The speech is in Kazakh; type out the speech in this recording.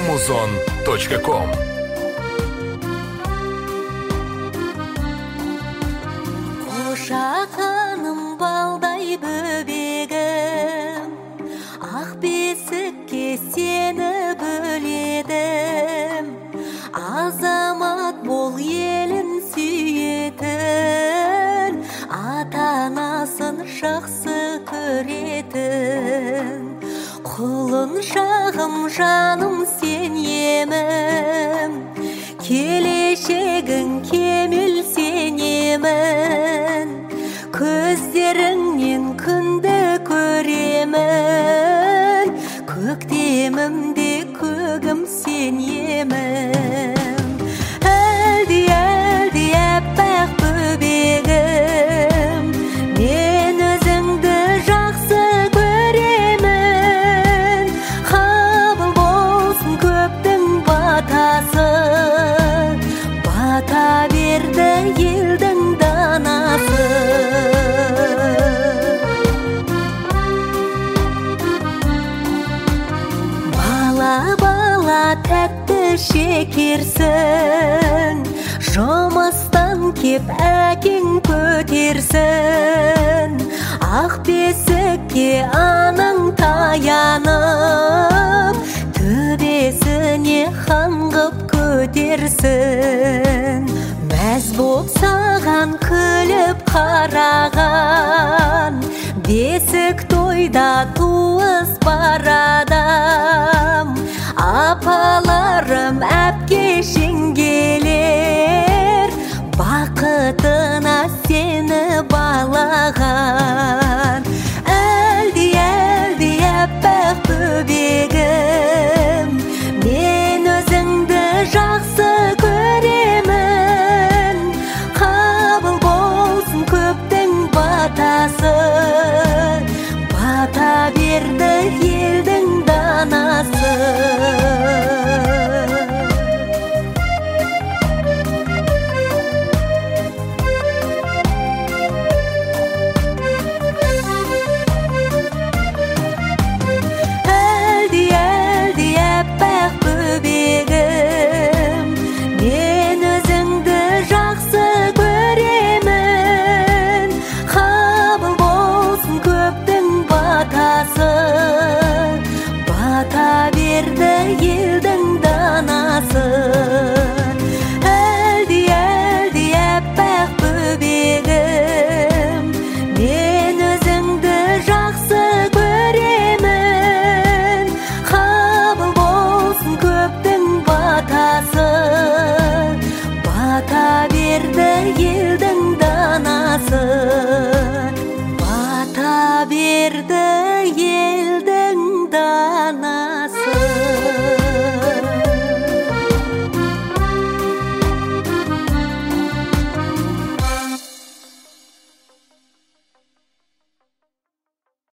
amazon.com. Қошақаным балдай бөбегім, ақ бесікке сені бөледім. Азамат бол елін сүйетін, ата-анасын жақсы көретін. Құлыншағым жаным сен емім, келешегің кемел сен емін. Көздеріңнен күнді көремін, көктемімде көгім сен емін. Әлде әппақ бөбегім, мен өзіңді жақсы көремін. Қабыл болсын көптің батасы, бата берді елдің данасы. Бала тәтті шекерсің, жұмыстан кеп әкең көтерсін. Ақ бесікке анаң таянып, төбесіне қаңғып көтерсін. Мәз боп саған күліп қараған, бесік тойда туыс барар.